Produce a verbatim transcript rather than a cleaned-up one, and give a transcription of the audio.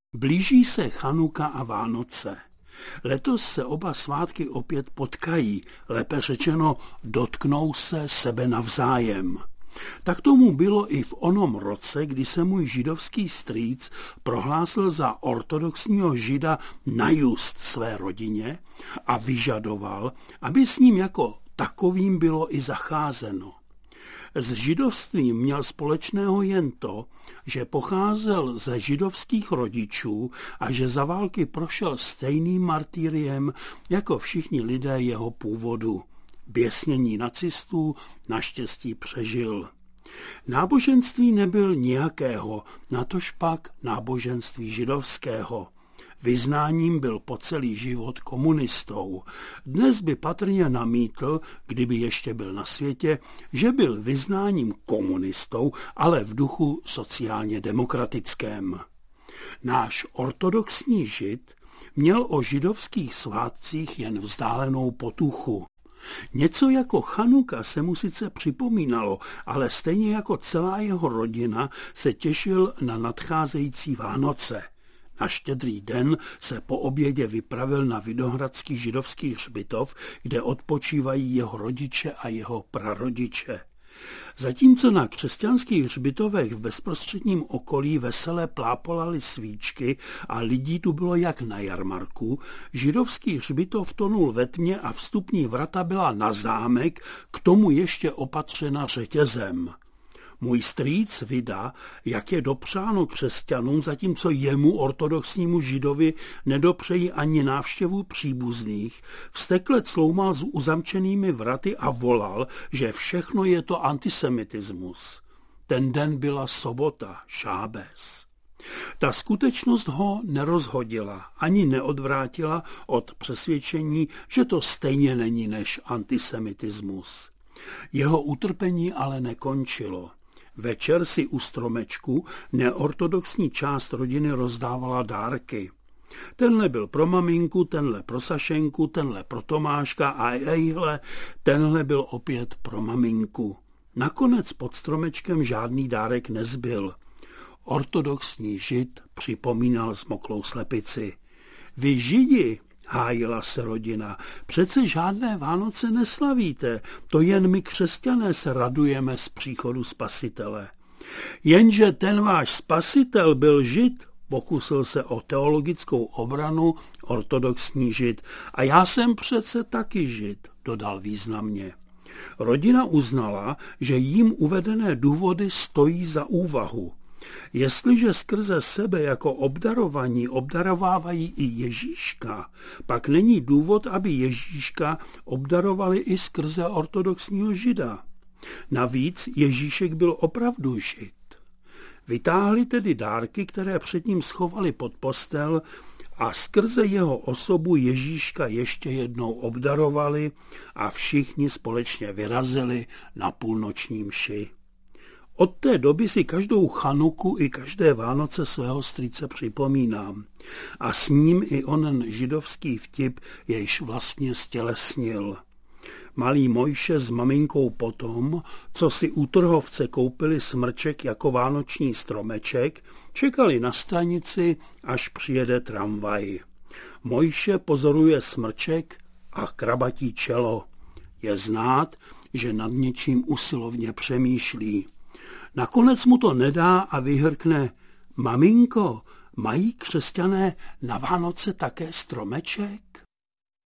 Blíží se Chanuka a Vánoce. Letos se oba svátky opět potkají, lépe řečeno dotknou se sebe navzájem. Tak tomu bylo i v onom roce, kdy se můj židovský strýc prohlásil za ortodoxního žida na just své rodině a vyžadoval, aby s ním jako takovým bylo i zacházeno. S židovstvím měl společného jen to, že pocházel ze židovských rodičů a že za války prošel stejným martyriem jako všichni lidé jeho původu. Běsnění nacistů naštěstí přežil. Náboženství nebyl nijakého, natož pak náboženství židovského. Vyznáním byl po celý život komunistou. Dnes by patrně namítl, kdyby ještě byl na světě, že byl vyznáním komunistou, ale v duchu sociálně demokratickém. Náš ortodoxní žid měl o židovských svátcích jen vzdálenou potuchu. Něco jako Chanuka se mu sice připomínalo, ale stejně jako celá jeho rodina se těšil na nadcházející Vánoce. Na Štědrý den se po obědě vypravil na Vidohradský židovský hřbitov, kde odpočívají jeho rodiče a jeho prarodiče. Zatímco na křesťanských hřbitovech v bezprostředním okolí veselé plápolaly svíčky a lidí tu bylo jak na jarmarku, židovský hřbitov tonul ve tmě a vstupní vrata byla na zámek, k tomu ještě opatřena řetězem. Můj strýc Vida, jak je dopřáno křesťanům, zatímco jemu, ortodoxnímu židovi, nedopřejí ani návštěvu příbuzných, vztekle cloumal s uzamčenými vraty a volal, že všechno je to antisemitismus. Ten den byla sobota, šábes. Ta skutečnost ho nerozhodila, ani neodvrátila od přesvědčení, že to stejně není než antisemitismus. Jeho utrpení ale nekončilo. Večer si u stromečku neortodoxní část rodiny rozdávala dárky. Tenhle byl pro maminku, tenhle pro Sašenku, tenhle pro Tomáška a ejhle, tenhle byl opět pro maminku. Nakonec pod stromečkem žádný dárek nezbyl. Ortodoxní žid připomínal zmoklou slepici. Vy židi, hájila se rodina, přece žádné Vánoce neslavíte, to jen my křesťané se radujeme z příchodu spasitele. Jenže ten váš spasitel byl žid, pokusil se o teologickou obranu ortodoxní žid, a já jsem přece taky žid, dodal významně. Rodina uznala, že jim uvedené důvody stojí za úvahu. Jestliže skrze sebe jako obdarovaní obdarovávají i Ježíška, pak není důvod, aby Ježíška obdarovali i skrze ortodoxního žida. Navíc Ježíšek byl opravdu žid. Vytáhli tedy dárky, které před ním schovali pod postel, a skrze jeho osobu Ježíška ještě jednou obdarovali a všichni společně vyrazili na půlnoční mši. Od té doby si každou Chanuku i každé Vánoce svého strýce připomínám a s ním i onen židovský vtip jejž vlastně stělesnil. Malý Mojše s maminkou potom, co si u trhovce koupili smrček jako vánoční stromeček, čekali na stanici, až přijede tramvaj. Mojše pozoruje smrček a krabatí čelo. Je znát, že nad něčím usilovně přemýšlí. Nakonec mu to nedá a vyhrkne: Maminko, mají křesťané na Vánoce také stromeček?